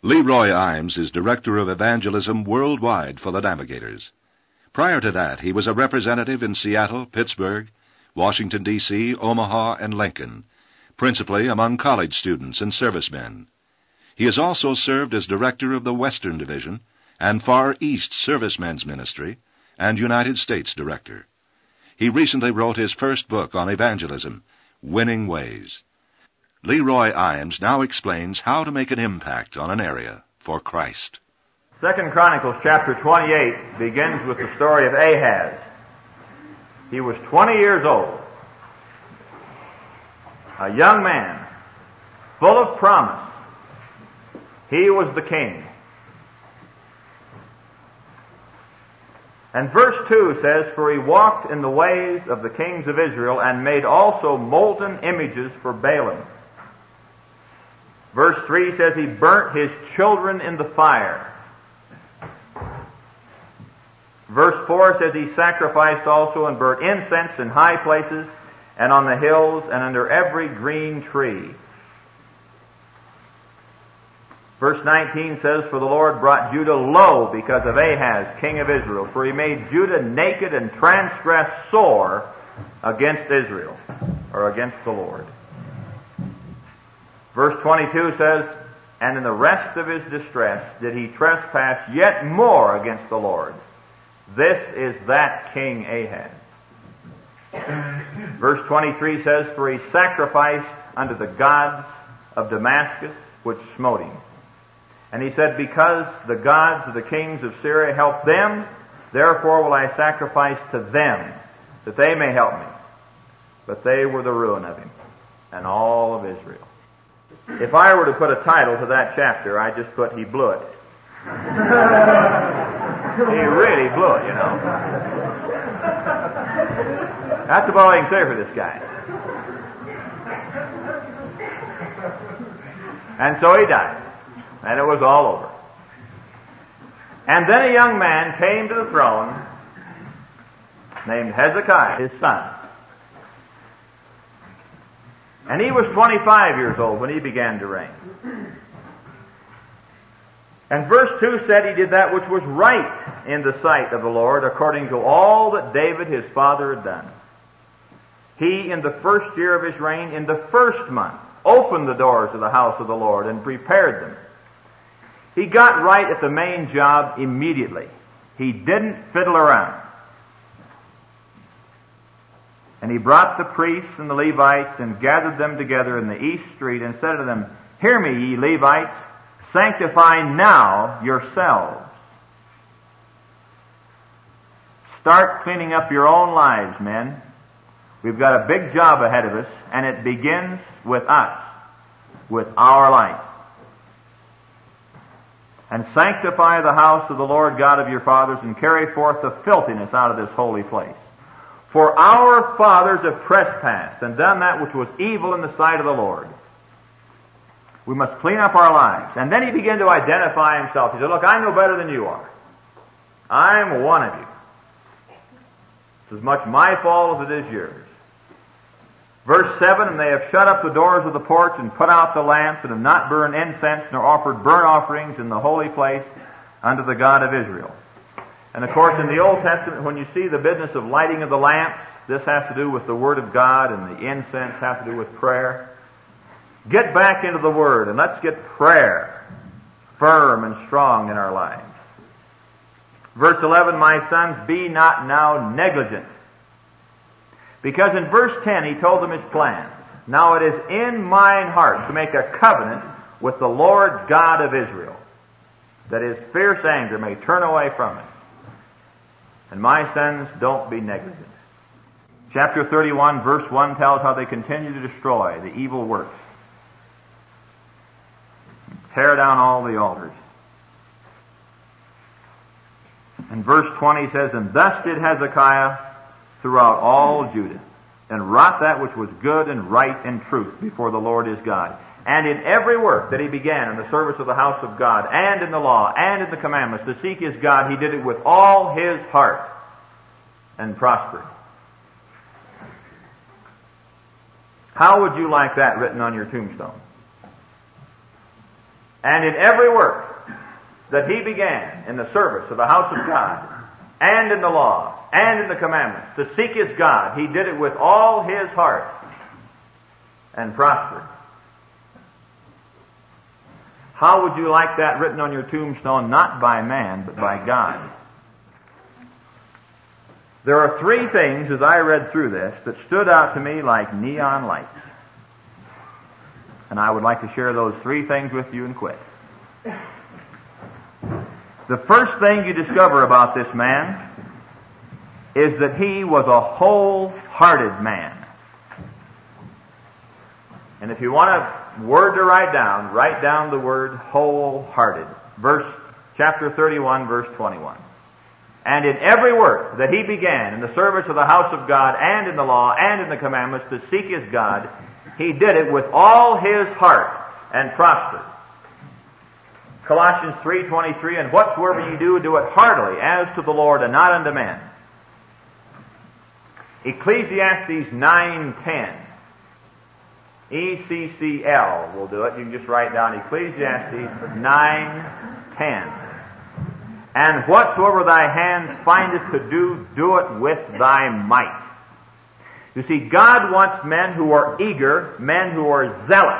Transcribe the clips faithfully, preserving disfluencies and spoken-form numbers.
Leroy Imes is Director of Evangelism worldwide for the Navigators. Prior to that, he was a representative in Seattle, Pittsburgh, Washington, D C, Omaha, and Lincoln, principally among college students and servicemen. He has also served as Director of the Western Division and Far East Servicemen's Ministry and United States Director. He recently wrote his first book on evangelism, Winning Ways. Leroy Imes now explains how to make an impact on an area for Christ. Second Chronicles chapter twenty-eight begins with the story of Ahaz. He was twenty years old, a young man, full of promise. He was the king. And verse two says, "For he walked in the ways of the kings of Israel, and made also molten images for Baalim." Verse three says, "He burnt his children in the fire." Verse four says, "He sacrificed also and burnt incense in high places, and on the hills, and under every green tree." Verse nineteen says, "For the Lord brought Judah low because of Ahaz, king of Israel, for he made Judah naked and transgressed sore against Israel," or against the Lord. Verse twenty-two says, "And in the rest of his distress did he trespass yet more against the Lord. This is that King Ahaz." Verse twenty-three says, "For he sacrificed unto the gods of Damascus, which smote him. And he said, Because the gods of the kings of Syria helped them, therefore will I sacrifice to them, that they may help me. But they were the ruin of him, and all of Israel." If I were to put a title to that chapter, I'd just put, "He blew it." He really blew it, you know. That's about all I can say for this guy. And so he died. And it was all over. And then a young man came to the throne named Hezekiah, his son. And he was twenty-five years old when he began to reign. And verse two said he did that which was right in the sight of the Lord, according to all that David his father had done. He, in the first year of his reign, in the first month, opened the doors of the house of the Lord and prepared them. He got right at the main job immediately. He didn't fiddle around. And he brought the priests and the Levites and gathered them together in the east street and said to them, "Hear me, ye Levites, sanctify now yourselves." Start cleaning up your own lives, men. We've got a big job ahead of us, and it begins with us, with our life. "And sanctify the house of the Lord God of your fathers, and carry forth the filthiness out of this holy place. For our fathers have trespassed and done that which was evil in the sight of the Lord." We must clean up our lives. And then he began to identify himself. He said, "Look, I know better than you are. I'm one of you. It's as much my fault as it is yours." Verse seven, "And they have shut up the doors of the porch and put out the lamps, and have not burned incense nor offered burnt offerings in the holy place unto the God of Israel." And of course, in the Old Testament, when you see the business of lighting of the lamps, this has to do with the Word of God, and the incense has to do with prayer. Get back into the Word, and let's get prayer firm and strong in our lives. Verse eleven, "My sons, be not now negligent." Because in verse ten he told them his plans. "Now it is in mine heart to make a covenant with the Lord God of Israel, that his fierce anger may turn away from it. And my sons, don't be negligent." Chapter thirty-one, verse one tells how they continue to destroy the evil works. Tear down all the altars. And verse twenty says, "And thus did Hezekiah throughout all Judah, and wrought that which was good and right and truth before the Lord his God. And in every work that he began in the service of the house of God, and in the law, and in the commandments, to seek his God, he did it with all his heart, and prospered." How would you like that written on your tombstone? And in every work that he began in the service of the house of God, and in the law, and in the commandments, to seek his God, he did it with all his heart, and prospered. How would you like that written on your tombstone? Not by man, but by God. There are three things, as I read through this, that stood out to me like neon lights. And I would like to share those three things with you and quit. The first thing you discover about this man is that he was a whole-hearted man. And if you want a word to write down, write down the word whole-hearted. Verse, chapter thirty-one, verse twenty-one. And in every work that he began in the service of the house of God and in the law and in the commandments to seek his God, he did it with all his heart and prospered. Colossians three twenty-three, and whatsoever ye do, do it heartily as to the Lord and not unto men. Ecclesiastes nine ten. E C C L will do it. You can just write down Ecclesiastes nine ten. And whatsoever thy hand findeth to do, do it with thy might. You see, God wants men who are eager, men who are zealous.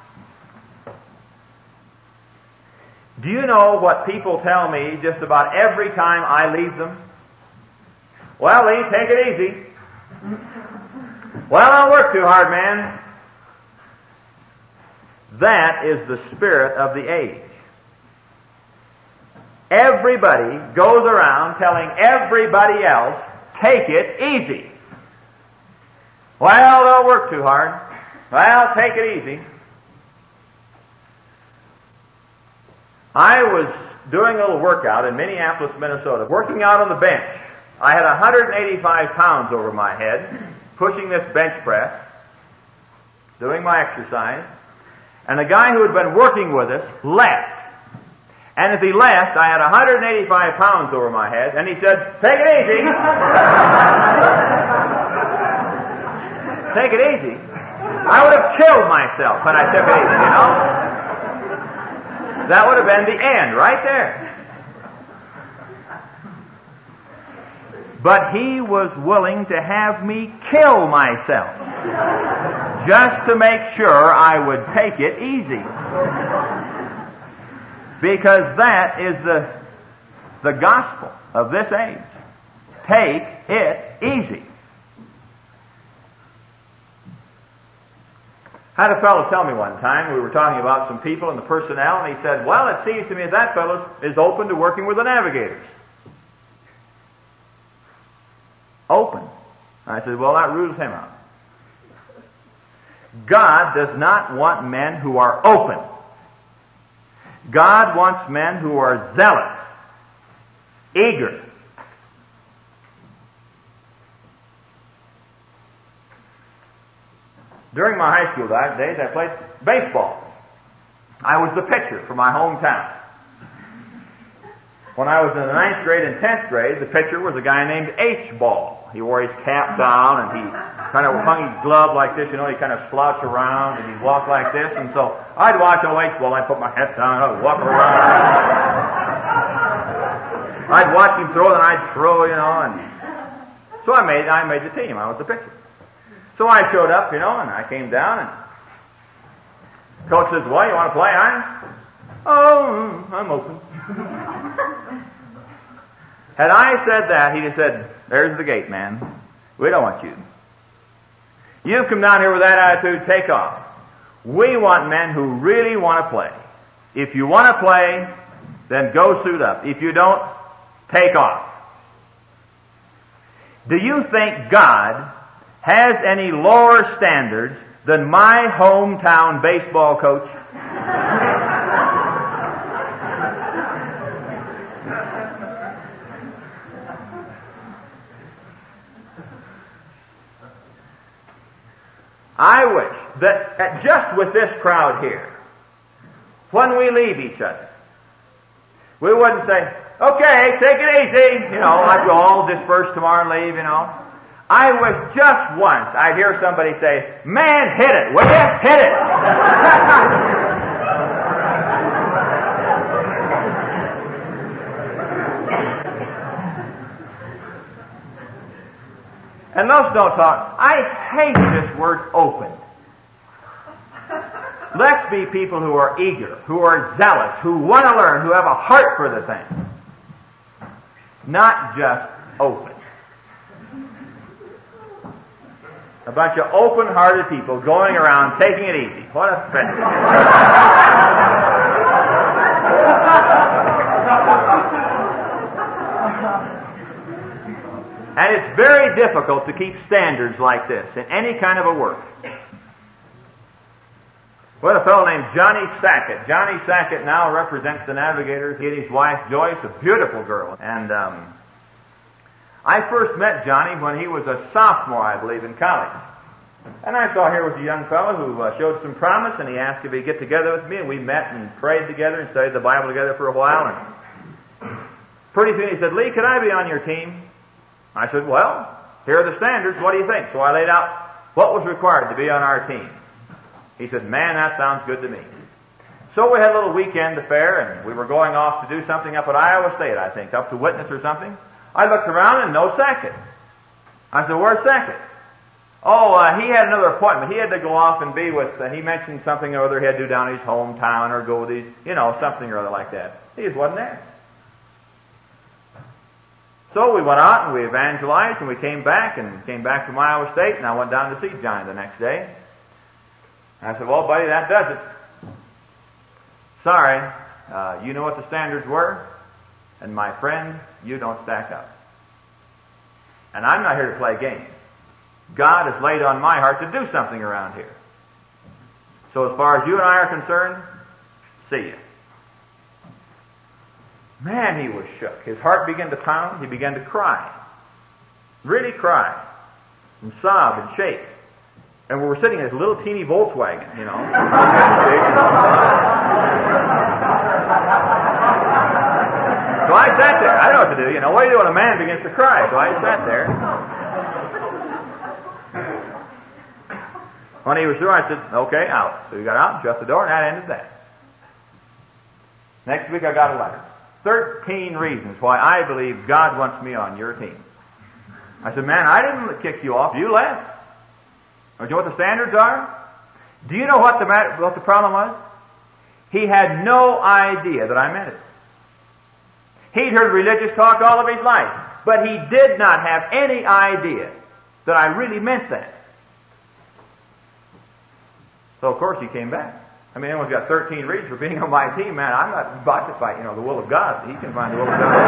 Do you know what people tell me just about every time I leave them? Well, Lee, take it easy. Well, don't work too hard, man. That is the spirit of the age. Everybody goes around telling everybody else, take it easy. Well, don't work too hard. Well, take it easy. I was doing a little workout in Minneapolis, Minnesota, working out on the bench. I had one hundred eighty-five pounds over my head, pushing this bench press, doing my exercise, and the guy who had been working with us left. And as he left, I had one hundred eighty-five pounds over my head, and he said, take it easy. Take it easy. I would have killed myself when I took it easy, you know. That would have been the end right there. But he was willing to have me kill myself just to make sure I would take it easy. Because that is the, the gospel of this age. Take it easy. I had a fellow tell me one time, we were talking about some people in the personnel, and he said, well, it seems to me that fellow is open to working with the navigators. Open. I said, well, that rules him out. God does not want men who are open. God wants men who are zealous, eager. During my high school days, I played baseball. I was the pitcher for my hometown. When I was in the ninth grade and tenth grade, the pitcher was a guy named H-Ball. He wore his cap down and he kind of hung his glove like this, you know, he kind of slouched around and he'd walk like this. And so I'd watch old H-Ball, I'd put my head down, I'd walk around. I'd watch him throw, then I'd throw, you know, and so I made, I made the team. I was the pitcher. So I showed up, you know, and I came down and coach says, well, you want to play, huh? Oh, I'm open. Had I said that, he'd have said, there's the gate, man. We don't want you. You've come down here with that attitude, take off. We want men who really want to play. If you want to play, then go suit up. If you don't, take off. Do you think God has any lower standards than my hometown baseball coach? I wish that just with this crowd here, when we leave each other, we wouldn't say, okay, take it easy, you know, like we'll all disperse tomorrow and leave, you know. I wish just once I'd hear somebody say, man, hit it, will you? Hit it. And most don't talk. I hate this word opened. Let's be people who are eager, who are zealous, who want to learn, who have a heart for the thing. Not just open. A bunch of open-hearted people going around taking it easy. What a thing. And it's very difficult to keep standards like this in any kind of a work. Well, a fellow named Johnny Sackett. Johnny Sackett now represents the Navigators. He and his wife Joyce, a beautiful girl. And um, I first met Johnny when he was a sophomore, I believe, in college. And I saw here was a young fellow who uh, showed some promise, and he asked if he'd get together with me, and we met and prayed together and studied the Bible together for a while. And pretty soon he said, "Lee, could I be on your team?" I said, "Well, here are the standards. What do you think?" So I laid out what was required to be on our team. He said, "Man, that sounds good to me." So we had a little weekend affair, and we were going off to do something up at Iowa State, I think, up to witness or something. I looked around and no Sackett. I said, "Where's Sackett?" "Oh, uh, he had another appointment. He had to go off and be with," uh, he mentioned something or other he had to do down in his hometown or go with his, you know, something or other like that. He just wasn't there. So we went out and we evangelized and we came back and came back from Iowa State, and I went down to see Johnny the next day. And I said, "Well, buddy, that does it. Sorry, uh, you know what the standards were, and my friend, you don't stack up. And I'm not here to play games. God has laid on my heart to do something around here. So as far as you and I are concerned, see you." Man, he was shook. His heart began to pound. He began to cry. Really cry. And sob and shake. And we were sitting in this little teeny Volkswagen, you know. So I sat there. I don't know what to do. You know, what do you do when a man begins to cry? So I sat there. When he was through, I said, "Okay, out." So he got out, shut the door, and that ended that. Next week I got a letter. Thirteen reasons why I believe God wants me on your team. I said, "Man, I didn't kick you off. You left. Do you know what the standards are?" Do you know what the matter, what the problem was? He had no idea that I meant it. He'd heard religious talk all of his life, but he did not have any idea that I really meant that. So of course he came back. I mean, anyone's got thirteen reasons for being on my team, man. I'm not about to fight, you know, the will of God. He can find the will of God.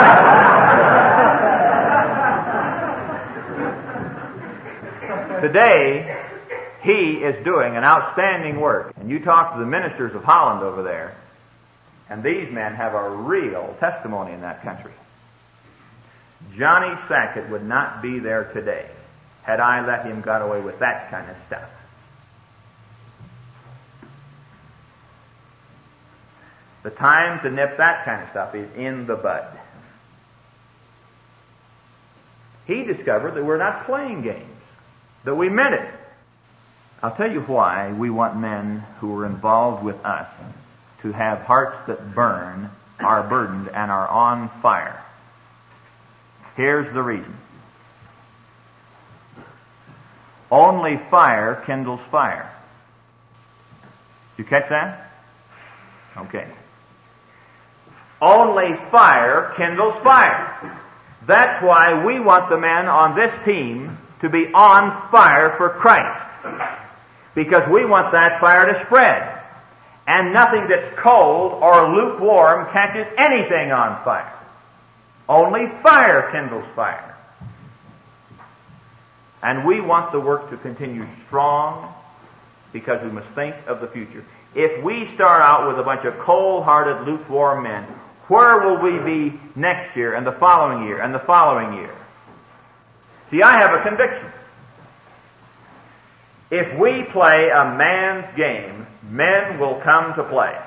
Today, he is doing an outstanding work. And you talk to the ministers of Holland over there, and these men have a real testimony in that country. Johnny Sackett would not be there today had I let him get away with that kind of stuff. The time to nip that kind of stuff is in the bud. He discovered that we're not playing games, that we meant it. I'll tell you why we want men who are involved with us to have hearts that burn, are burdened, and are on fire. Here's the reason. Only fire kindles fire. You catch that? Okay. Only fire kindles fire. That's why we want the men on this team to be on fire for Christ. Because we want that fire to spread. And nothing that's cold or lukewarm catches anything on fire. Only fire kindles fire. And we want the work to continue strong because we must think of the future. If we start out with a bunch of cold-hearted, lukewarm men, where will we be next year and the following year and the following year? See, I have a conviction. If we play a man's game, men will come to play.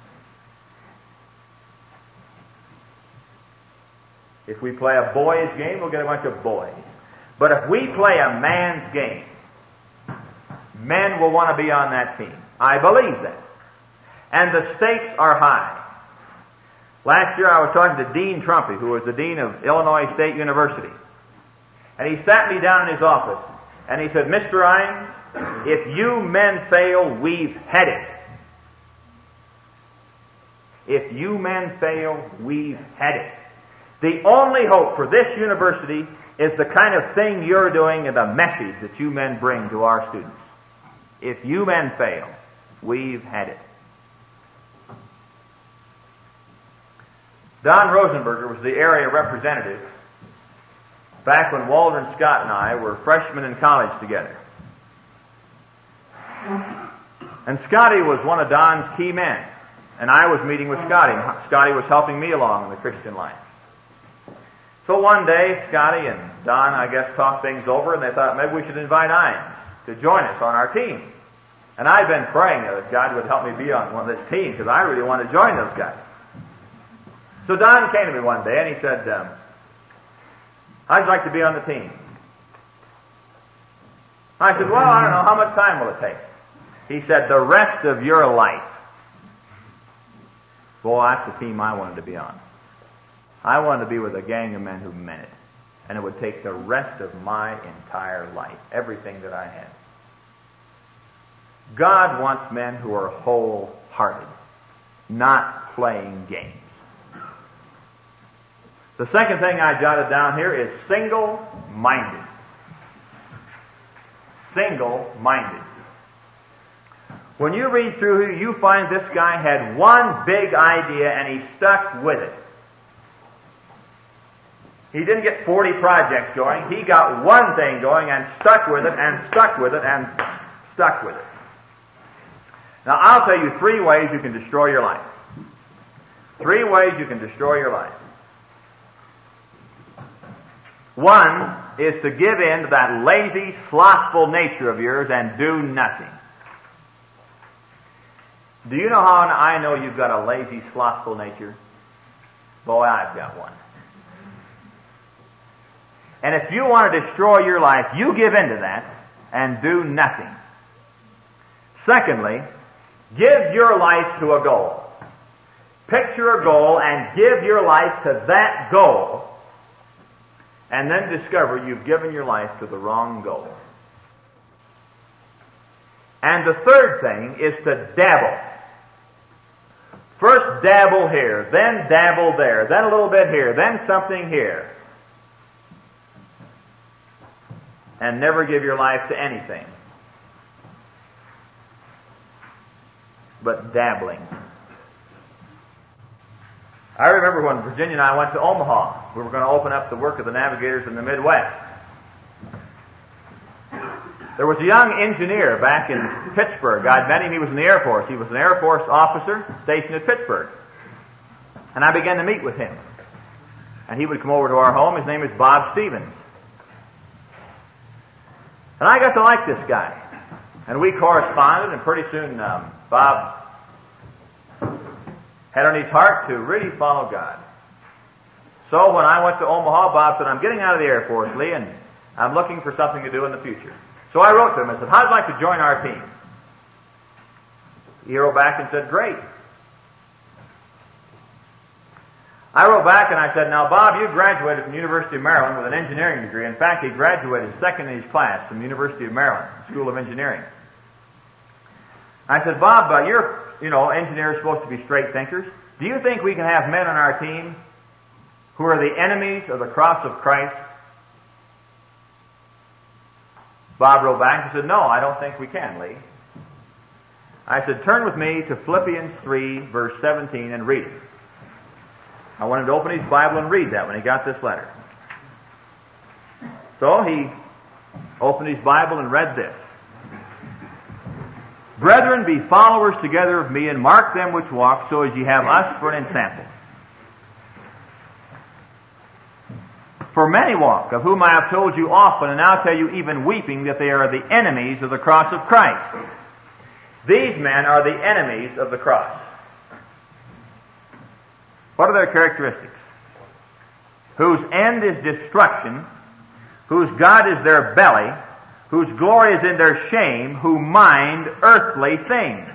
If we play a boy's game, we'll get a bunch of boys. But if we play a man's game, men will want to be on that team. I believe that. And the stakes are high. Last year I was talking to Dean Trumpy, who was the dean of Illinois State University. And he sat me down in his office, and he said, Mister Rhines, if you men fail, we've had it. If you men fail, we've had it. The only hope for this university is the kind of thing you're doing and the message that you men bring to our students. If you men fail, we've had it. Don Rosenberger was the area representative back when Waldron Scott and I were freshmen in college together. And Scotty was one of Don's key men. And I was meeting with Scotty. And Scotty was helping me along in the Christian life. So one day, Scotty and Don, I guess, talked things over, and they thought maybe we should invite Hines to join us on our team. And I'd been praying that God would help me be on one of this team, because I really wanted to join those guys. So Don came to me one day, and he said, um, I'd like to be on the team. I said, well, I don't know, how much time will it take? He said, the rest of your life. Boy, that's the team I wanted to be on. I wanted to be with a gang of men who meant it. And it would take the rest of my entire life, everything that I had. God wants men who are wholehearted, not playing games. The second thing I jotted down here is single-minded. Single-minded. When you read through here, you find this guy had one big idea and he stuck with it. He didn't get forty projects going. He got one thing going and stuck with it and stuck with it and stuck with it. Now, I'll tell you three ways you can destroy your life. Three ways you can destroy your life. One is to give in to that lazy, slothful nature of yours and do nothing. Do you know how I know you've got a lazy, slothful nature? Boy, I've got one. And if you want to destroy your life, you give in to that and do nothing. Secondly, give your life to a goal. Picture a goal and give your life to that goal, and then discover you've given your life to the wrong goal. And the third thing is to dabble. First dabble here, then dabble there, then a little bit here, then something here. And never give your life to anything but dabbling. I remember when Virginia and I went to Omaha. We were going to open up the work of the Navigators in the Midwest. There was a young engineer back in Pittsburgh. I'd met him. He was in the Air Force. He was an Air Force officer stationed at Pittsburgh. And I began to meet with him. And he would come over to our home. His name is Bob Stevens. And I got to like this guy. And we corresponded, and pretty soon um, Bob had on his heart to really follow God. So when I went to Omaha, Bob said, I'm getting out of the Air Force, Lee, and I'm looking for something to do in the future. So I wrote to him and said, how'd you like to join our team? He wrote back and said, great. I wrote back and I said, now Bob, you graduated from the University of Maryland with an engineering degree. In fact, he graduated second in his class from the University of Maryland, School of Engineering. I said, Bob, uh, you're, you know, engineers supposed to be straight thinkers. Do you think we can have men on our team who are the enemies of the cross of Christ? Bob wrote back and said, no, I don't think we can, Lee. I said, turn with me to Philippians three, verse seventeen, and read it. I wanted to open his Bible and read that when he got this letter. So he opened his Bible and read this. Brethren, be followers together of me, and mark them which walk, so as ye have us for an ensample. For many walk, of whom I have told you often, and now tell you even weeping, that they are the enemies of the cross of Christ. These men are the enemies of the cross. What are their characteristics? Whose end is destruction, whose God is their belly, whose glory is in their shame, who mind earthly things.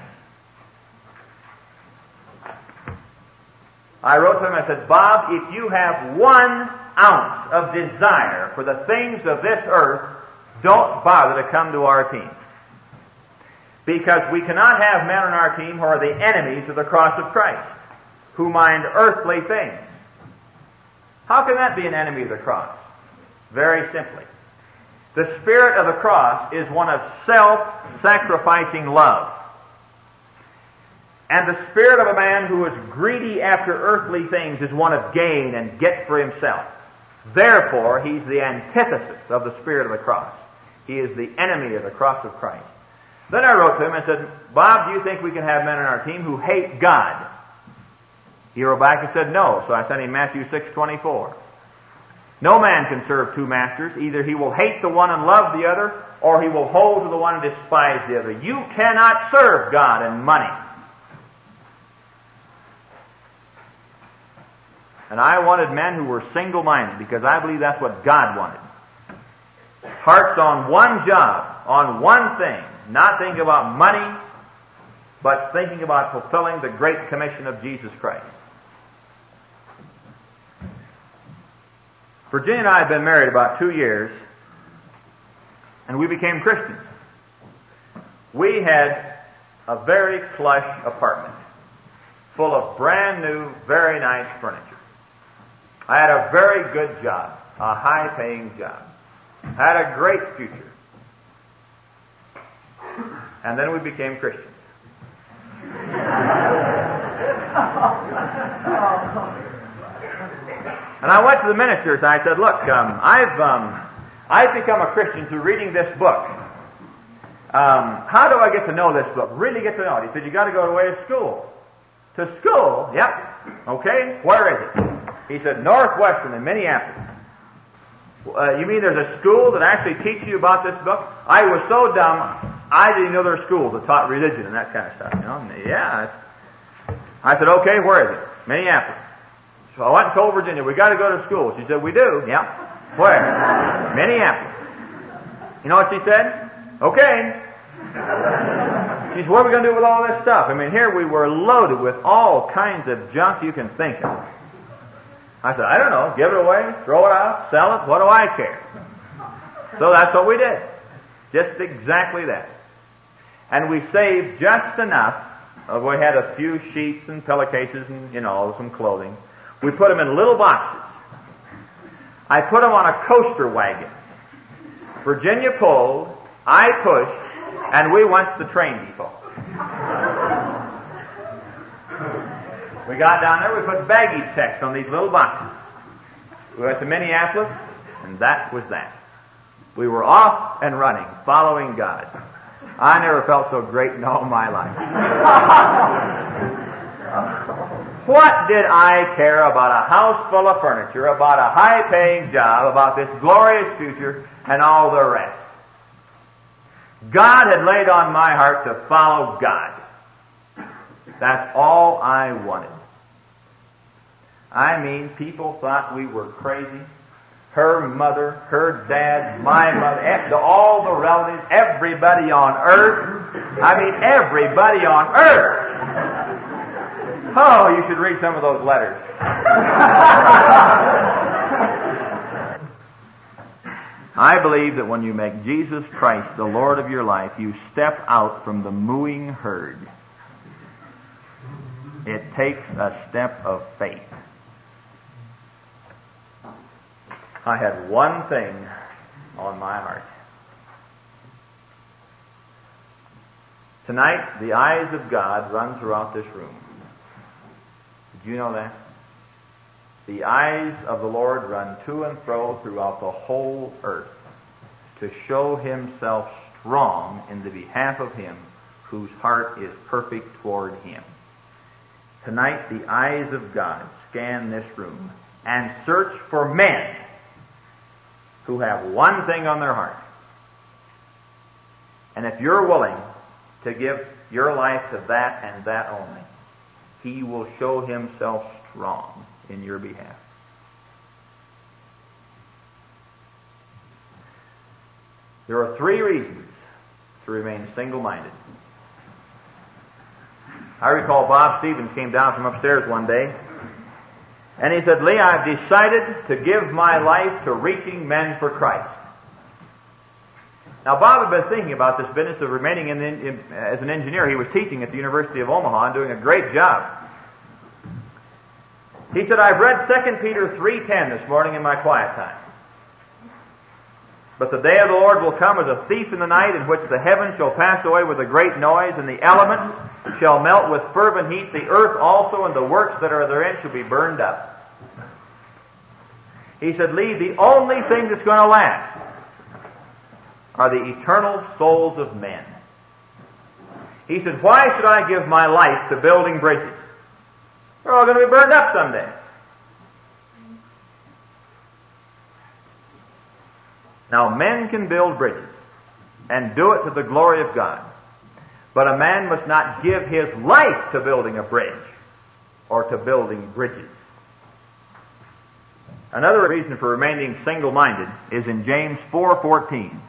I wrote to him, I said, Bob, if you have one ounce of desire for the things of this earth, don't bother to come to our team. Because we cannot have men on our team who are the enemies of the cross of Christ, who mind earthly things. How can that be an enemy of the cross? Very simply. The spirit of the cross is one of self-sacrificing love. And the spirit of a man who is greedy after earthly things is one of gain and get for himself. Therefore, he's the antithesis of the spirit of the cross. He is the enemy of the cross of Christ. Then I wrote to him and said, Bob, do you think we can have men on our team who hate God? He wrote back and said no, so I sent him Matthew six twenty-four. No man can serve two masters. Either he will hate the one and love the other, or he will hold to the one and despise the other. You cannot serve God and money. And I wanted men who were single-minded, because I believe that's what God wanted. Hearts on one job, on one thing, not thinking about money, but thinking about fulfilling the great commission of Jesus Christ. Virginia and I had been married about two years, and we became Christians. We had a very plush apartment, full of brand new, very nice furniture. I had a very good job, a high-paying job. I had a great future. And then we became Christians. And I went to the ministers and I said, look, um, I've um, I've become a Christian through reading this book. Um, how do I get to know this book? Really get to know it? He said, you got to go away to school. To school? Yep. Okay. Where is it? He said, Northwestern in Minneapolis. Uh, you mean there's a school that actually teaches you about this book? I was so dumb, I didn't know there were schools that taught religion and that kind of stuff. You know? And yeah. I said, okay, where is it? Minneapolis. So I went and told Virginia, we got to go to school. She said, we do. Yeah. Where? Minneapolis. You know what she said? Okay. She said, what are we going to do with all this stuff? I mean, here we were loaded with all kinds of junk you can think of. I said, I don't know, give it away, throw it out, sell it, what do I care? So that's what we did. Just exactly that. And we saved just enough. Uh, we had a few sheets and pillowcases and, you know, some clothing. We put them in little boxes. I put them on a coaster wagon. Virginia pulled, I pushed, and we went to the train depot. We got down there, we put baggage checks on these little boxes. We went to Minneapolis, and that was that. We were off and running, following God. I never felt so great in all my life. What did I care about a house full of furniture, about a high-paying job, about this glorious future, and all the rest? God had laid on my heart to follow God. That's all I wanted. I mean, people thought we were crazy. Her mother, her dad, my mother, all the relatives, everybody on earth. I mean, everybody on earth. Oh, you should read some of those letters. I believe that when you make Jesus Christ the Lord of your life, you step out from the mooing herd. It takes a step of faith. I had one thing on my heart. Tonight, the eyes of God run throughout this room. Did you know that? The eyes of the Lord run to and fro throughout the whole earth to show Himself strong in the behalf of him whose heart is perfect toward Him. Tonight, the eyes of God scan this room and search for men who have one thing on their heart. And if you're willing to give your life to that and that only, He will show Himself strong in your behalf. There are three reasons to remain single-minded. I recall Bob Stevens came down from upstairs one day, And he said, Lee, I've decided to give my life to reaching men for Christ. Now, Bob had been thinking about this business of remaining in, in, as an engineer. He was teaching at the University of Omaha and doing a great job. He said, I've read Second Peter three ten this morning in my quiet time. But the day of the Lord will come as a thief in the night, in which the heavens shall pass away with a great noise, and the elements shall melt with fervent heat. The earth also and the works that are therein shall be burned up. He said, Lee, the only thing that's going to last are the eternal souls of men. He said, why should I give my life to building bridges? They're all going to be burned up someday. Now, men can build bridges and do it to the glory of God. But a man must not give his life to building a bridge or to building bridges. Another reason for remaining single-minded is in James four fourteen.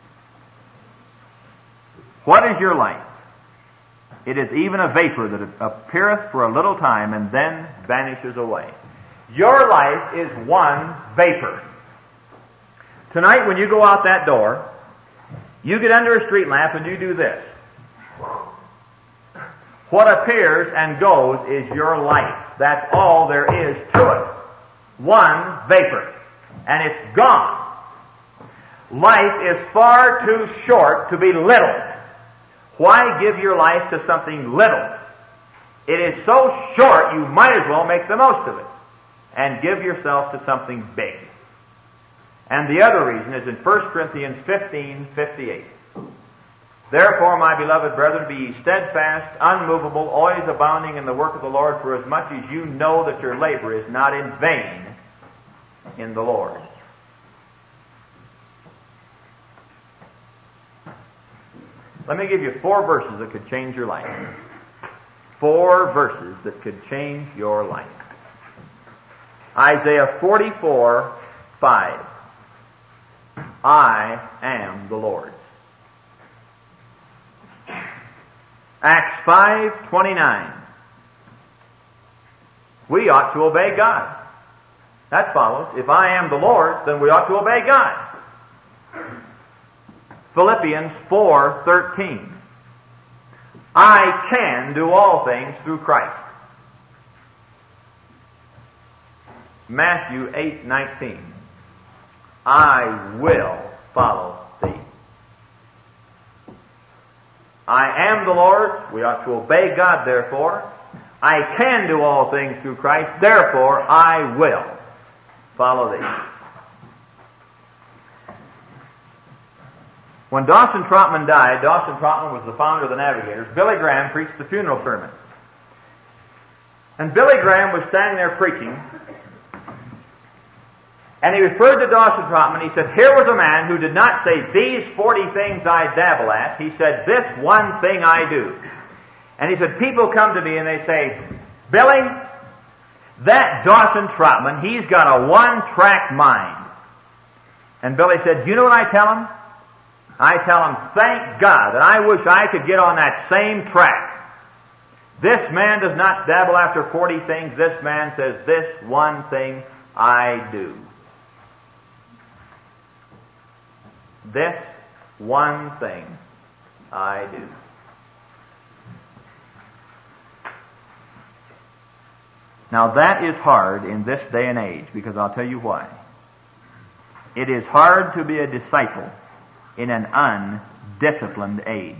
What is your life? It is even a vapor that appeareth for a little time and then vanishes away. Your life is one vapor. Tonight, when you go out that door, you get under a street lamp and you do this. What appears and goes is your life. That's all there is to it. One vapor. And it's gone. Life is far too short to be little. Why give your life to something little? It is so short you might as well make the most of it and give yourself to something big. And the other reason is in First Corinthians fifteen fifty-eight. Therefore, my beloved brethren, be ye steadfast, unmovable, always abounding in the work of the Lord, for as much as you know that your labor is not in vain in the Lord. Let me give you four verses that could change your life. Four verses that could change your life. Isaiah forty-four five. I am the Lord. Acts five twenty-nine. We ought to obey God. That follows. If I am the Lord, then we ought to obey God. Philippians four thirteen. I can do all things through Christ. Matthew eight nineteen. I will follow thee. I am the Lord. We ought to obey God, therefore. I can do all things through Christ. Therefore, I will follow thee. When Dawson Trotman died, Dawson Trotman was the founder of the Navigators, Billy Graham preached the funeral sermon. And Billy Graham was standing there preaching, and he referred to Dawson Trotman. He said, here was a man who did not say, these forty things I dabble at. He said, this one thing I do. And he said, people come to me and they say, Billy, that Dawson Trotman, he's got a one-track mind. And Billy said, do you know what I tell him? I tell him, thank God that I wish I could get on that same track. This man does not dabble after forty things. This man says, this one thing I do. This one thing I do. Now that is hard in this day and age, because I'll tell you why. It is hard to be a disciple in an undisciplined age.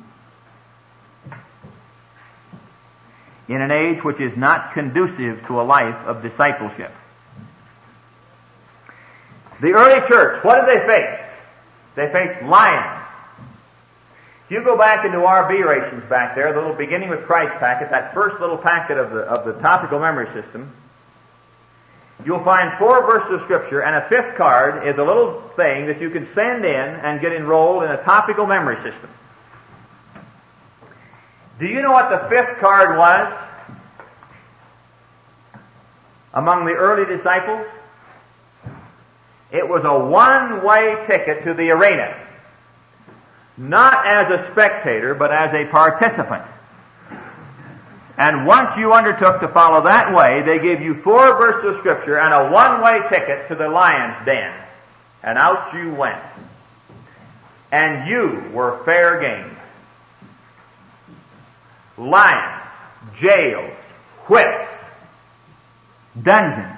In an age which is not conducive to a life of discipleship. The early church, what did they face? They faced lions. If you go back into our B rations back there, the little beginning with Christ packet, that first little packet of the, of the topical memory system, you'll find four verses of Scripture, and a fifth card is a little thing that you can send in and get enrolled in a topical memory system. Do you know what the fifth card was among the early disciples? It was a one-way ticket to the arena. Not as a spectator, but as a participant. And once you undertook to follow that way, they gave you four verses of Scripture and a one-way ticket to the lion's den. And out you went. And you were fair game. Lions, jails, whips, dungeons.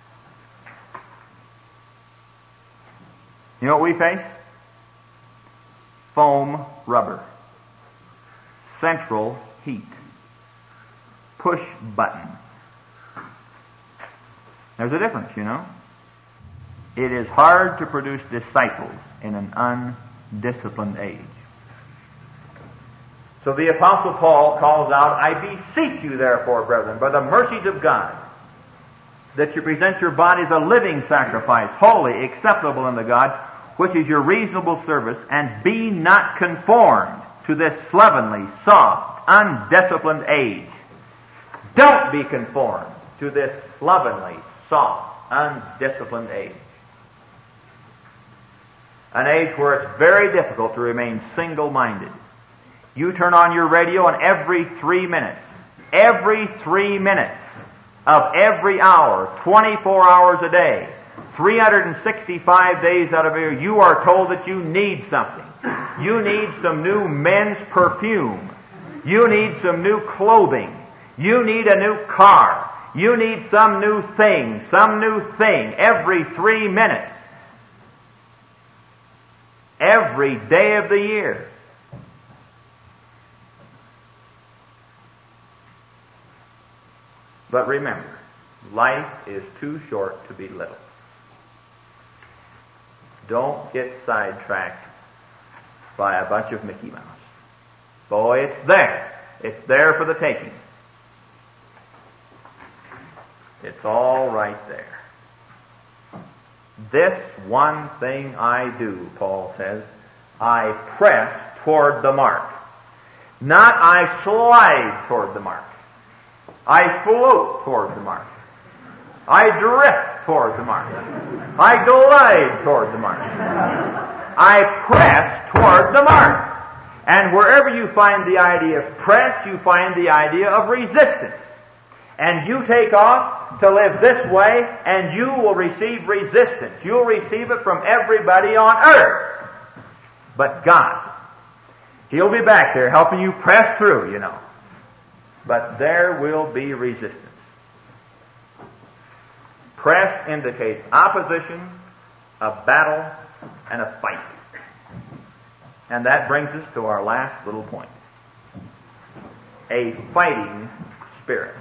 You know what we face? Foam rubber. Central heat. Push button. There's a difference, you know. It is hard to produce disciples in an undisciplined age. So the Apostle Paul calls out, I beseech you therefore, brethren, by the mercies of God, that you present your bodies a living sacrifice, holy, acceptable unto God, which is your reasonable service, and be not conformed to this slovenly, soft, undisciplined age. Don't be conformed to this slovenly, soft, undisciplined age. An age where it's very difficult to remain single-minded. You turn on your radio and every three minutes, every three minutes of every hour, twenty-four hours a day, three hundred sixty-five days out of a year, you are told that you need something. You need some new men's perfume. You need some new clothing. You need a new car. You need some new thing, some new thing every three minutes. Every day of the year. But remember, life is too short to be little. Don't get sidetracked by a bunch of Mickey Mouse. Boy, it's there. It's there for the taking. It's all right there. This one thing I do, Paul says, I press toward the mark. Not I slide toward the mark. I float toward the mark. I drift toward the mark. I glide toward the mark. I press toward the mark. And wherever you find the idea of press, you find the idea of resistance. And you take off to live this way, and you will receive resistance. You'll receive it from everybody on earth. But God, He'll be back there helping you press through, you know. But there will be resistance. Press indicates opposition, a battle, and a fight. And that brings us to our last little point. A fighting spirit.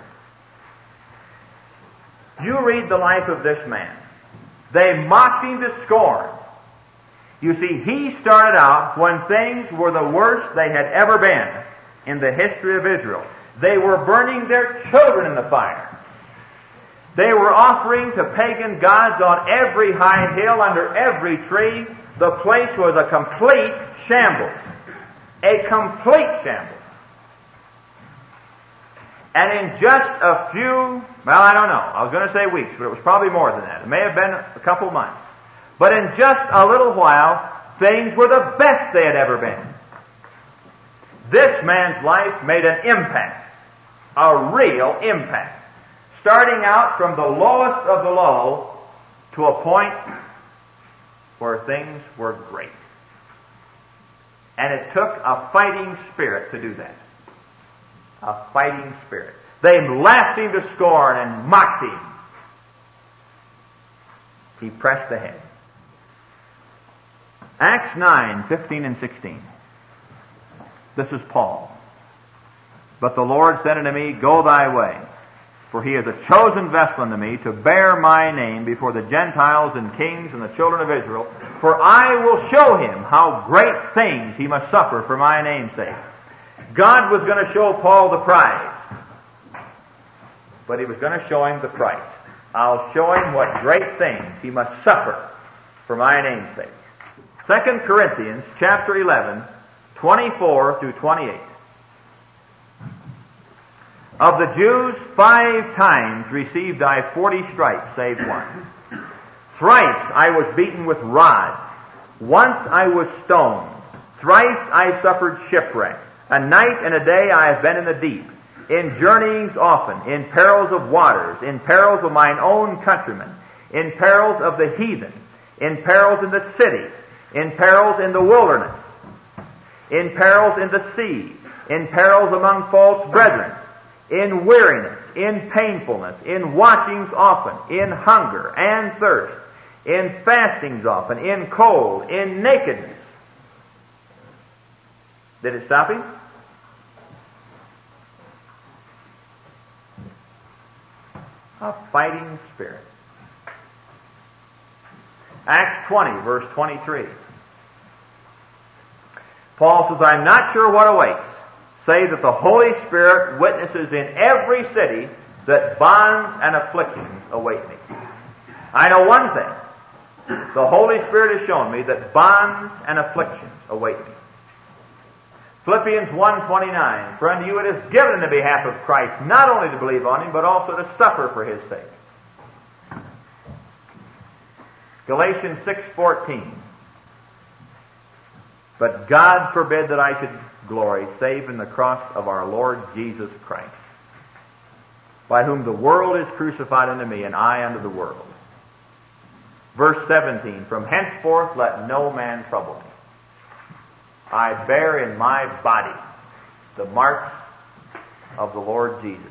You read the life of this man. They mocked him to scorn. You see, he started out when things were the worst they had ever been in the history of Israel. They were burning their children in the fire. They were offering to pagan gods on every high hill, under every tree. The place was a complete shambles. A complete shambles. And in just a few, well, I don't know, I was going to say weeks, but it was probably more than that. It may have been a couple months. But in just a little while, things were the best they had ever been. This man's life made an impact, a real impact. Starting out from the lowest of the low to a point where things were great. And it took a fighting spirit to do that. A fighting spirit. They laughed him to scorn and mocked him. He pressed ahead. Acts nine, fifteen and sixteen. This is Paul. But the Lord said unto me, Go thy way, for he is a chosen vessel unto me to bear my name before the Gentiles and kings and the children of Israel. For I will show him how great things he must suffer for my name's sake. God was going to show Paul the prize, but he was going to show him the price. I'll show him what great things he must suffer for my name's sake. Second Corinthians chapter eleven, twenty-four through twenty-eight. Of the Jews, five times received I forty stripes, save one. Thrice I was beaten with rods. Once I was stoned. Thrice I suffered shipwreck. A night and a day I have been in the deep. in journeyings often, in perils of waters, in perils of mine own countrymen, in perils of the heathen, in perils in the city, in perils in the wilderness, in perils in the sea, in perils among false brethren, in weariness, in painfulness, in watchings often, in hunger and thirst, in fastings often, in cold, in nakedness. Did it stop him? A fighting spirit. Acts twenty, verse twenty-three. Paul says, I'm not sure what awaits, save that the Holy Spirit witnesses in every city that bonds and afflictions await me. I know one thing. The Holy Spirit has shown me that bonds and afflictions await me. Philippians one twenty-nine, for unto you it is given in the behalf of Christ not only to believe on Him, but also to suffer for His sake. Galatians six fourteen, but God forbid that I should glory, save in the cross of our Lord Jesus Christ, by whom the world is crucified unto me, and I unto the world. Verse seventeen, from henceforth let no man trouble me. I bear in my body the marks of the Lord Jesus.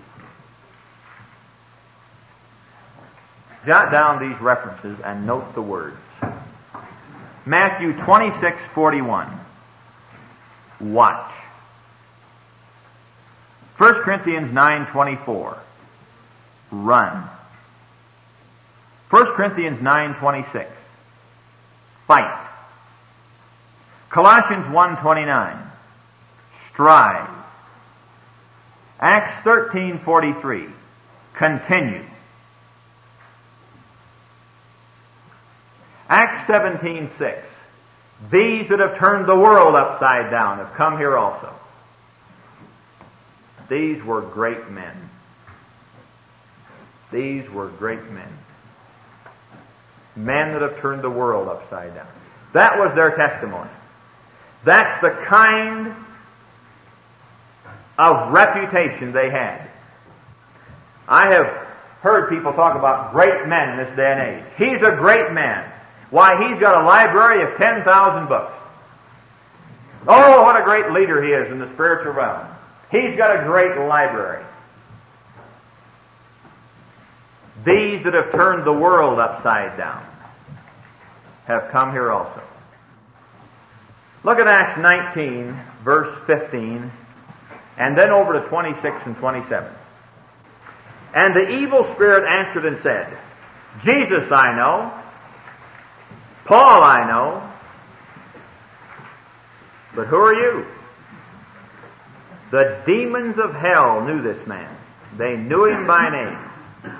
Jot down these references and note the words. Matthew twenty-six forty-one. Watch. First Corinthians nine twenty-four. Run. First Corinthians nine twenty-six. Fight. Colossians one twenty-nine. Strive. Acts thirteen forty-three. Continue. Acts seventeen six. These that have turned the world upside down have come here also. These were great men. These were great men. Men that have turned the world upside down. That was their testimony. That's the kind of reputation they had. I have heard people talk about great men in this day and age. He's a great man. Why, he's got a library of ten thousand books. Oh, what a great leader he is in the spiritual realm. He's got a great library. These that have turned the world upside down have come here also. Look at Acts nineteen, verse fifteen, and then over to twenty-six and twenty-seven. And the evil spirit answered and said, Jesus I know, Paul I know, but who are you? The demons of hell knew this man. They knew him by name.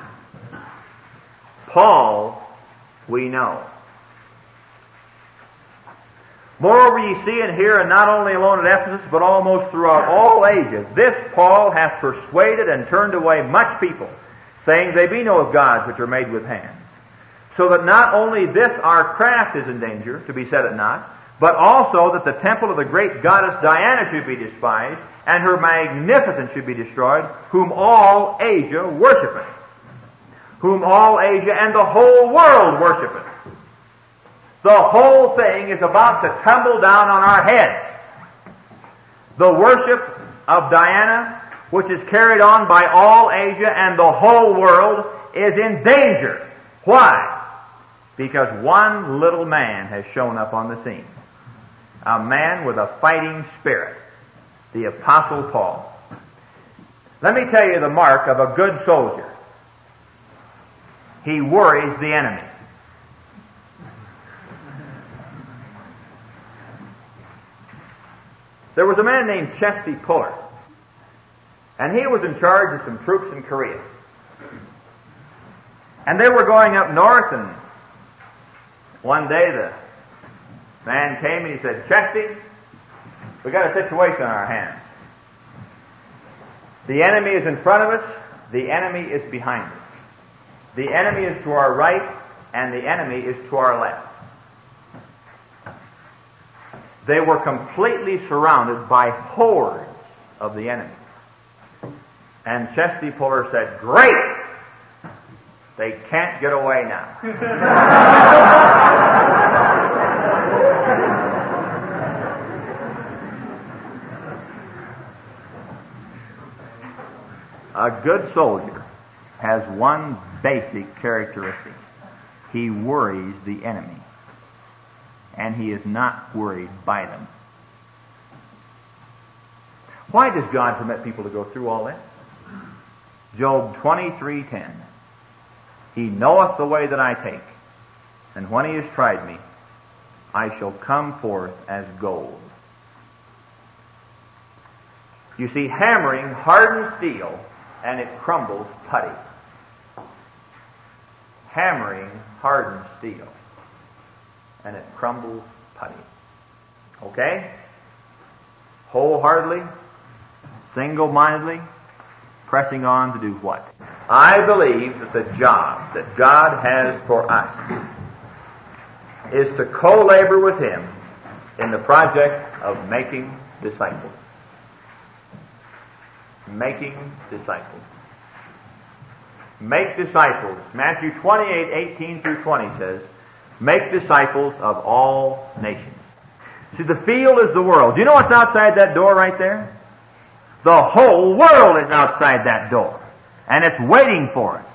Paul we know. Moreover, ye see and hear, and not only alone at Ephesus, but almost throughout all ages, this Paul hath persuaded and turned away much people, saying they be no of gods which are made with hands. So that not only this our craft is in danger, to be set at naught, but also that the temple of the great goddess Diana should be despised, and her magnificence should be destroyed, whom all Asia worshipeth. Whom all Asia and the whole world worshipeth. The whole thing is about to tumble down on our heads. The worship of Diana, which is carried on by all Asia and the whole world, is in danger. Why? Because one little man has shown up on the scene. A man with a fighting spirit. The Apostle Paul. Let me tell you the mark of a good soldier. He worries the enemy. There was a man named Chesty Puller, and he was in charge of some troops in Korea. And they were going up north, and one day the man came and he said, Chesty, we got a situation on our hands. The enemy is in front of us, the enemy is behind us. The enemy is to our right, and the enemy is to our left. They were completely surrounded by hordes of the enemy. And Chesty Puller said, "Great! They can't get away now." A good soldier has one basic characteristic. He worries the enemy, and he is not worried by them. Why does God permit people to go through all that? Job twenty-three ten. He knoweth the way that I take, and when he has tried me, I shall come forth as gold. You see, hammering hardens steel, and it crumbles putty. Hammering hardens steel, and it crumbles putty. Okay? Wholeheartedly, single-mindedly, pressing on to do what? I believe that the job that God has for us is to co-labor with Him in the project of making disciples. Making disciples. Make disciples. Matthew twenty-eight, eighteen through twenty says, make disciples of all nations. See, the field is the world. Do you know what's outside that door right there? The whole world is outside that door. And it's waiting for us.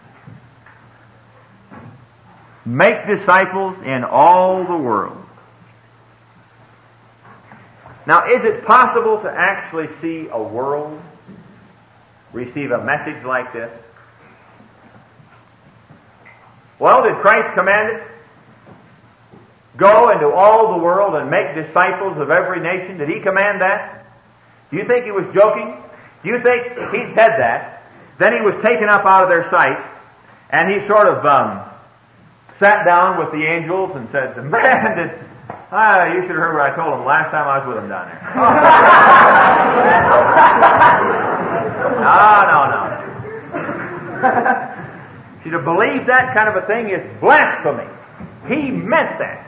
Make disciples in all the world. Now, is it possible to actually see a world receive a message like this? Well, did Christ command it? Go into all the world and make disciples of every nation. Did He command that? Do you think He was joking? Do you think He said that? Then He was taken up out of their sight, and He sort of um, sat down with the angels and said, "Man, did, ah, you should have heard what I told them last time I was with them down there." no, no, no. See, to believe that kind of a thing is blasphemy. He meant that.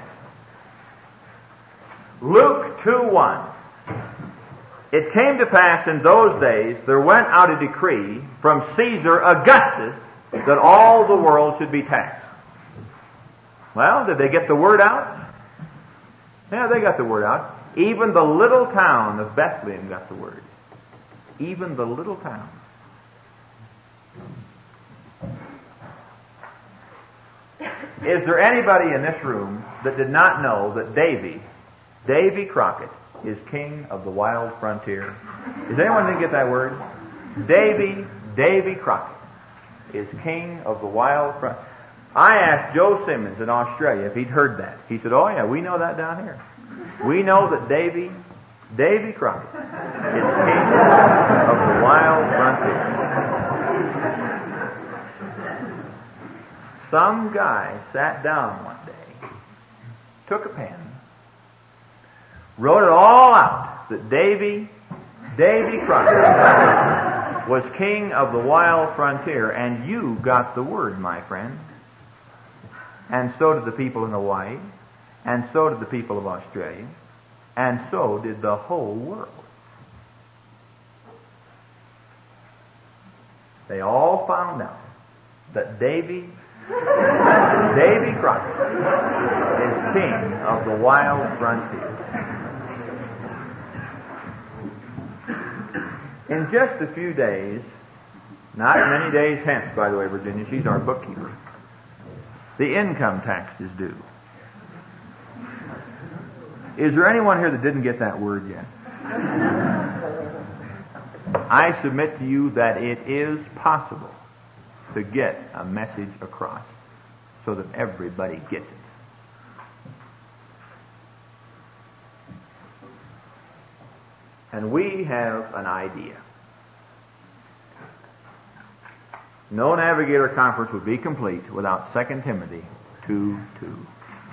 Luke two one. It came to pass in those days, there went out a decree from Caesar Augustus that all the world should be taxed. Well, did they get the word out? Yeah, they got the word out. Even the little town of Bethlehem got the word. Even the little town. Is there anybody in this room that did not know that Davy, Davy Crockett, is king of the wild frontier? Does anyone didn't get that word? Davy, Davy Crockett is king of the wild frontier. I asked Joe Simmons in Australia if he'd heard that. He said, "Oh yeah, we know that down here. We know that Davy, Davy Crockett is king of the wild frontier." Some guy sat down one day, took a pen, wrote it all out that Davy, Davy Crockett was king of the wild frontier, and you got the word, my friend. And so did the people in Hawaii, and so did the people of Australia, and so did the whole world. They all found out that Davy, Davy Crockett is king of the wild frontier. In just a few days, not many days hence, by the way, Virginia, she's our bookkeeper, the income tax is due. Is there anyone here that didn't get that word yet? I submit to you that it is possible to get a message across so that everybody gets it. And we have an idea. No Navigator Conference would be complete without Second Timothy two two.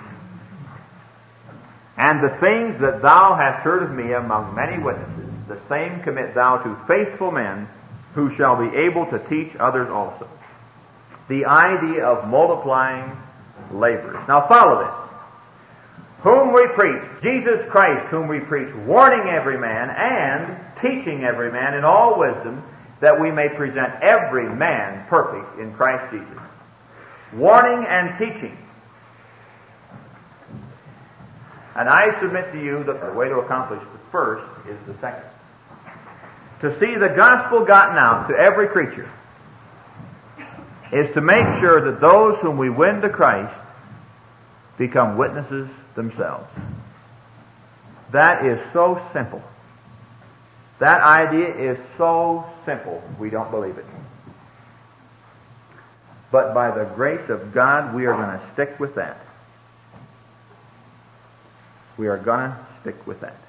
And the things that thou hast heard of me among many witnesses, the same commit thou to faithful men who shall be able to teach others also. The idea of multiplying labors. Now follow this. Whom we preach, Jesus Christ, whom we preach, warning every man and teaching every man in all wisdom, that we may present every man perfect in Christ Jesus. Warning and teaching. And I submit to you that the way to accomplish the first is the second. To see the gospel gotten out to every creature is to make sure that those whom we win to Christ become witnesses themselves. That is so simple. That idea is so simple, we don't believe it. But by the grace of God, we are going to stick with that. We are going to stick with that.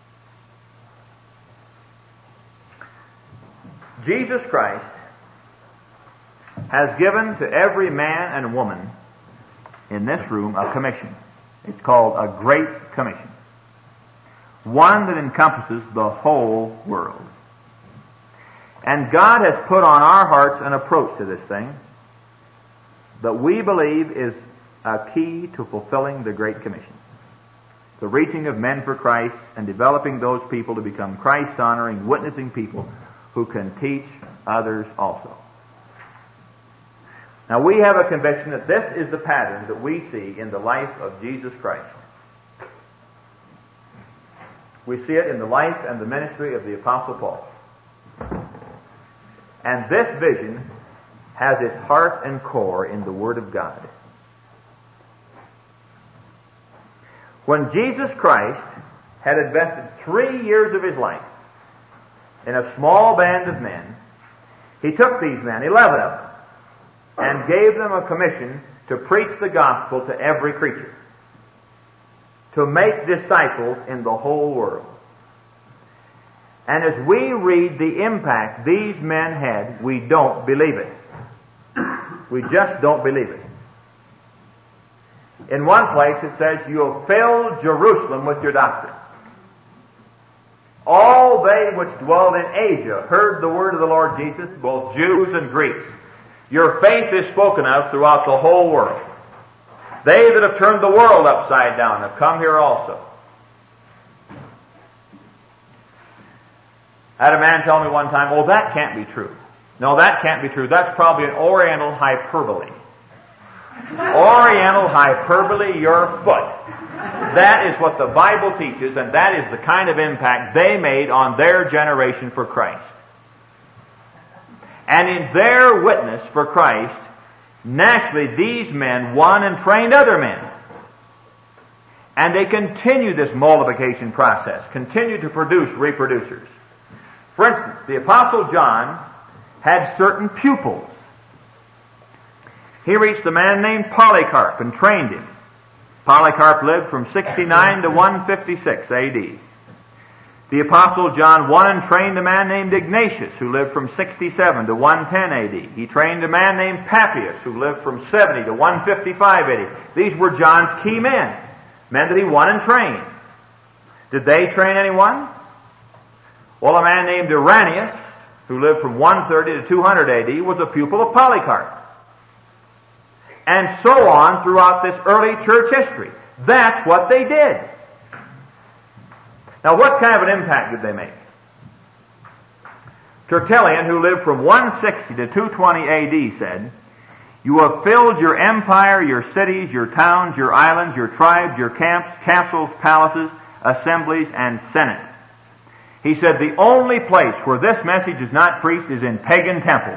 Jesus Christ has given to every man and woman in this room a commission. It's called a Great Commission. One that encompasses the whole world. And God has put on our hearts an approach to this thing that we believe is a key to fulfilling the Great Commission. The reaching of men for Christ and developing those people to become Christ-honoring, witnessing people who can teach others also. Now we have a conviction that this is the pattern that we see in the life of Jesus Christ. We see it in the life and the ministry of the Apostle Paul. And this vision has its heart and core in the Word of God. When Jesus Christ had invested three years of his life in a small band of men, he took these men, eleven of them, and gave them a commission to preach the gospel to every creature, to make disciples in the whole world. And as we read the impact these men had, we don't believe it. We just don't believe it. In one place it says, "You have filled Jerusalem with your doctrine. All they which dwelled in Asia heard the word of the Lord Jesus, both Jews and Greeks. Your faith is spoken of throughout the whole world. They that have turned the world upside down have come here also." I had a man tell me one time, "Oh, that can't be true." No, that can't be true. That's probably an Oriental hyperbole. Oriental hyperbole, your foot. That is what the Bible teaches, and that is the kind of impact they made on their generation for Christ. And in their witness for Christ, naturally these men won and trained other men. And they continue this multiplication process, continue to produce reproducers. For instance, the Apostle John had certain pupils. He reached a man named Polycarp and trained him. Polycarp lived from sixty-nine to one fifty-six A D. The Apostle John won and trained a man named Ignatius, who lived from sixty-seven to one ten A D. He trained a man named Papias, who lived from seventy to one fifty-five A D. These were John's key men, men that he won and trained. Did they train anyone? Well, a man named Irenaeus, who lived from one thirty to two hundred A D, was a pupil of Polycarp. And so on throughout this early church history. That's what they did. Now, what kind of an impact did they make? Tertullian, who lived from one sixty to two twenty A D, said, "You have filled your empire, your cities, your towns, your islands, your tribes, your camps, castles, palaces, assemblies, and senates." He said, "The only place where this message is not preached is in pagan temples."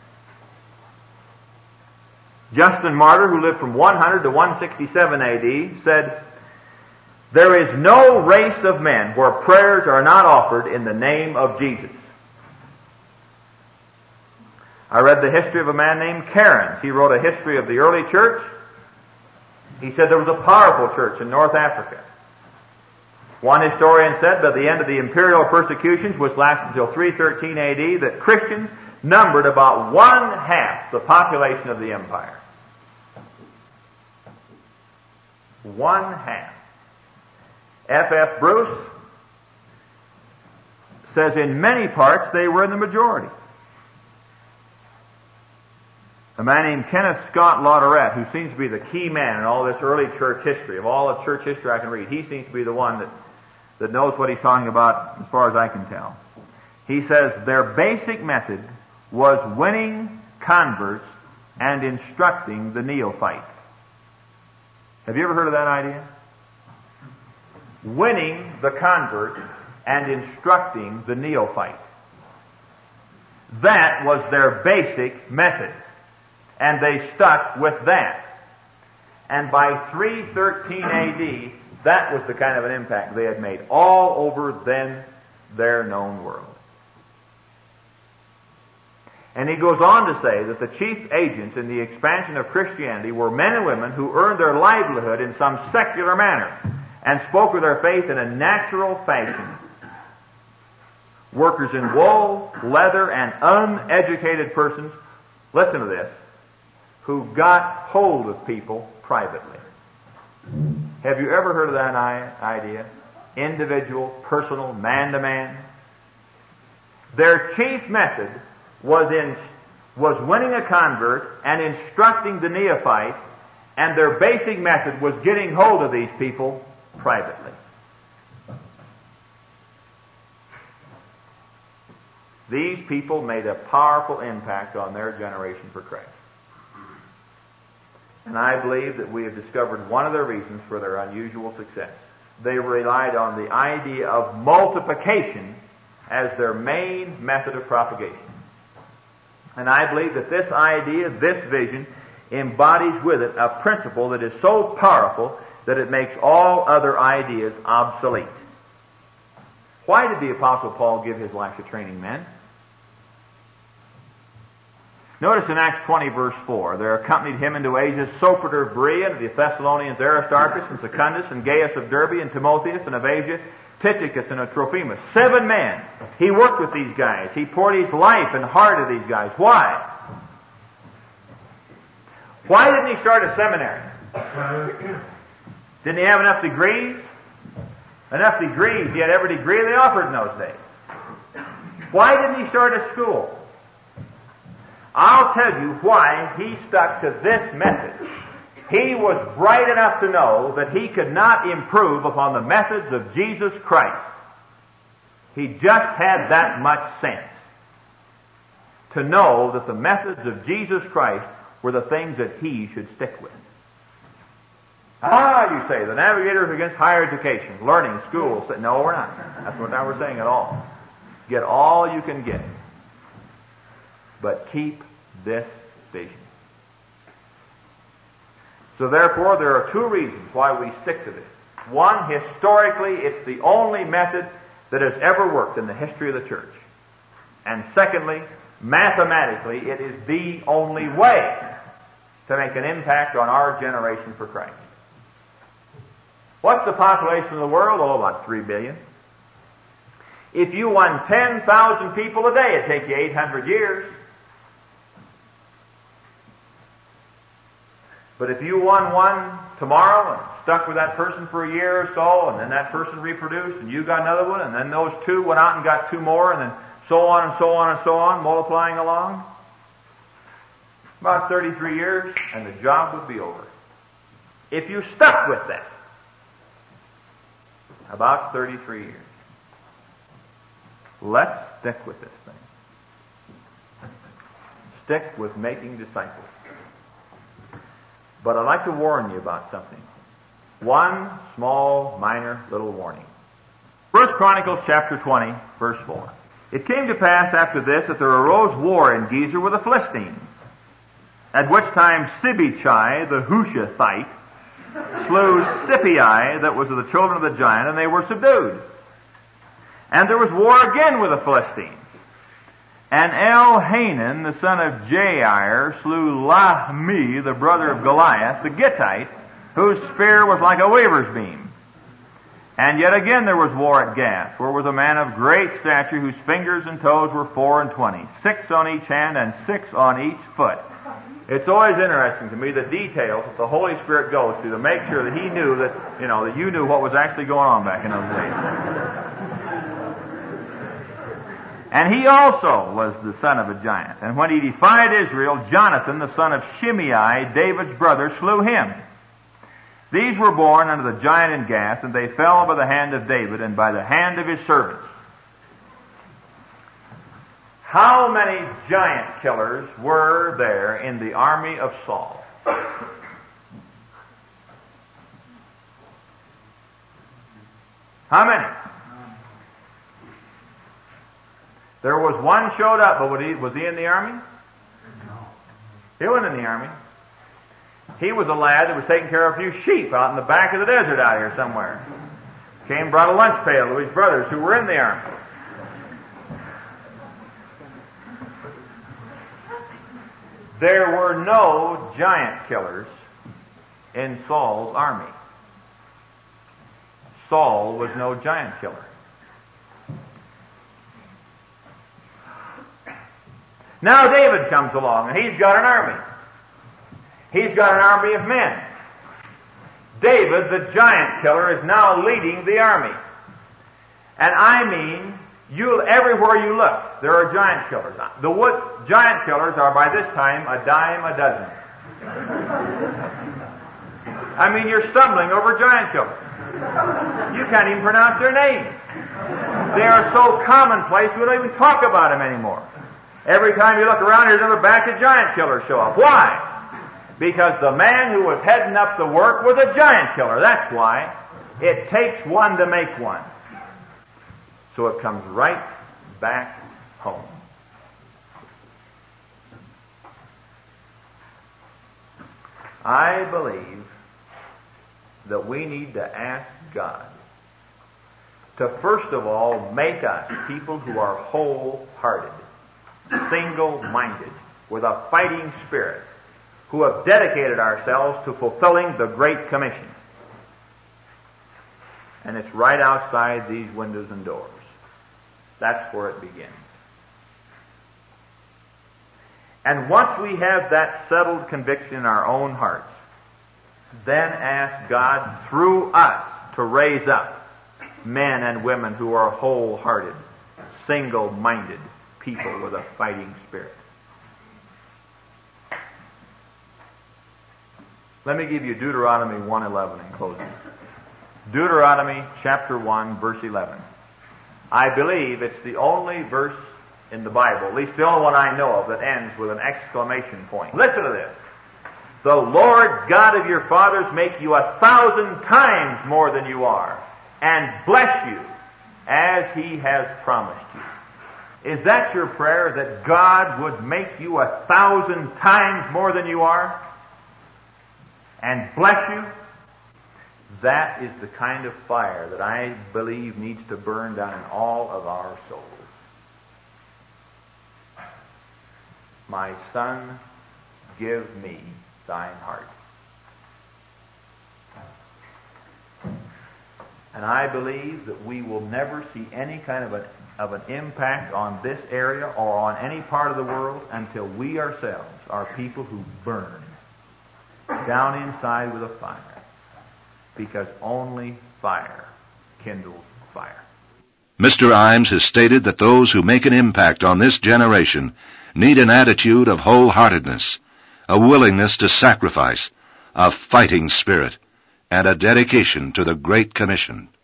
Justin Martyr, who lived from one hundred to one sixty-seven A D, said, "There is no race of men where prayers are not offered in the name of Jesus." I read the history of a man named Cairns. He wrote a history of the early church. He said there was a powerful church in North Africa. One historian said by the end of the imperial persecutions, which lasted until three thirteen A D, that Christians numbered about one half the population of the empire. One half. F F Bruce says in many parts they were in the majority. A man named Kenneth Scott Latourette, who seems to be the key man in all this early church history, of all the church history I can read, he seems to be the one that, that knows what he's talking about as far as I can tell. He says their basic method was winning converts and instructing the neophytes. Have you ever heard of that idea? Winning the convert and instructing the neophyte. That was their basic method. And they stuck with that. And by three thirteen A D, that was the kind of an impact they had made all over then their known world. And he goes on to say that the chief agents in the expansion of Christianity were men and women who earned their livelihood in some secular manner and spoke of their faith in a natural fashion. Workers in wool, leather, and uneducated persons, listen to this, who got hold of people privately. Have you ever heard of that idea? Individual, personal, man-to-man. Their chief method was in was winning a convert and instructing the neophyte, and their basic method was getting hold of these people privately. These people made a powerful impact on their generation for Christ. And I believe that we have discovered one of the reasons for their unusual success. They relied on the idea of multiplication as their main method of propagation. And I believe that this idea, this vision, embodies with it a principle that is so powerful that it makes all other ideas obsolete. Why did the Apostle Paul give his life to training men? Notice in Acts twenty, verse four, there accompanied him into Asia Sopater of Berea, and the Thessalonians Aristarchus, and Secundus, and Gaius of Derbe, and Timotheus, and of Asia Tychicus, and Trophimus. Seven men. He worked with these guys. He poured his life and heart into these guys. Why? Why didn't he start a seminary? Didn't he have enough degrees? Enough degrees. He had every degree they offered in those days. Why didn't he start a school? I'll tell you why he stuck to this method. He was bright enough to know that he could not improve upon the methods of Jesus Christ. He just had that much sense to know that the methods of Jesus Christ were the things that he should stick with. Ah, you say, the navigators against higher education, learning, schools. No, we're not. That's what we're saying at all. Get all you can get. But keep this vision. So therefore, there are two reasons why we stick to this. One, historically, it's the only method that has ever worked in the history of the church. And secondly, mathematically, it is the only way to make an impact on our generation for Christ. What's the population of the world? Oh, about three billion. If you won ten thousand people a day, it'd take you eight hundred years. But if you won one tomorrow and stuck with that person for a year or so, and then that person reproduced, and you got another one, and then those two went out and got two more, and then so on and so on and so on, multiplying along, about thirty-three years, and the job would be over. If you stuck with that, about thirty-three years. Let's stick with this thing. Stick with making disciples. But I'd like to warn you about something. One small, minor, little warning. First Chronicles chapter twenty, verse four. It came to pass after this that there arose war in Gezer with the Philistines, at which time Sibbechai the Hushathite slew Sippai that was of the children of the giant, and they were subdued. And there was war again with the Philistines. And Elhanan, the son of Jair, slew Lahmi, the brother of Goliath, the Gittite, whose spear was like a weaver's beam. And yet again there was war at Gath, where was a man of great stature, whose fingers and toes were four and twenty, six on each hand and six on each foot. It's always interesting to me the details that the Holy Spirit goes through to make sure that He knew that, you know, that you knew what was actually going on back in those days. And he also was the son of a giant. And when he defied Israel, Jonathan, the son of Shimei, David's brother, slew him. These were born under the giant in Gath, and they fell by the hand of David and by the hand of his servants. How many giant killers were there in the army of Saul? How many? There was one showed up, but was he, was he in the army? No. He wasn't in the army. He was a lad that was taking care of a few sheep out in the back of the desert out here somewhere. Came and brought a lunch pail to his brothers who were in the army. There were no giant killers in Saul's army. Saul was no giant killer. Now David comes along, and he's got an army. He's got an army of men. David, the giant killer, is now leading the army. And I mean, you'll, everywhere you look, there are giant killers. The wood, giant killers are by this time a dime a dozen. I mean, you're stumbling over giant killers. You can't even pronounce their names. They are so commonplace we don't even talk about them anymore. Every time you look around, here's another batch of giant killers show up. Why? Because the man who was heading up the work was a giant killer. That's why. It takes one to make one. So it comes right back home. I believe that we need to ask God to first of all make us people who are wholehearted, single-minded, with a fighting spirit, who have dedicated ourselves to fulfilling the Great Commission. And it's right outside these windows and doors. That's where it begins. And once we have that settled conviction in our own hearts, then ask God through us to raise up men and women who are wholehearted, single-minded people with a fighting spirit. Let me give you Deuteronomy one eleven in closing. Deuteronomy chapter one, verse eleven. I believe it's the only verse in the Bible, at least the only one I know of, that ends with an exclamation point. Listen to this. The Lord God of your fathers make you a thousand times more than you are, and bless you as He has promised you. Is that your prayer, that God would make you a thousand times more than you are, and bless you? That is the kind of fire that I believe needs to burn down in all of our souls. My son, give me thine heart. And I believe that we will never see any kind of an, of an impact on this area or on any part of the world until we ourselves are people who burn down inside with a fire. Because only fire kindles fire. Mister Imes has stated that those who make an impact on this generation need an attitude of wholeheartedness, a willingness to sacrifice, a fighting spirit, and a dedication to the Great Commission.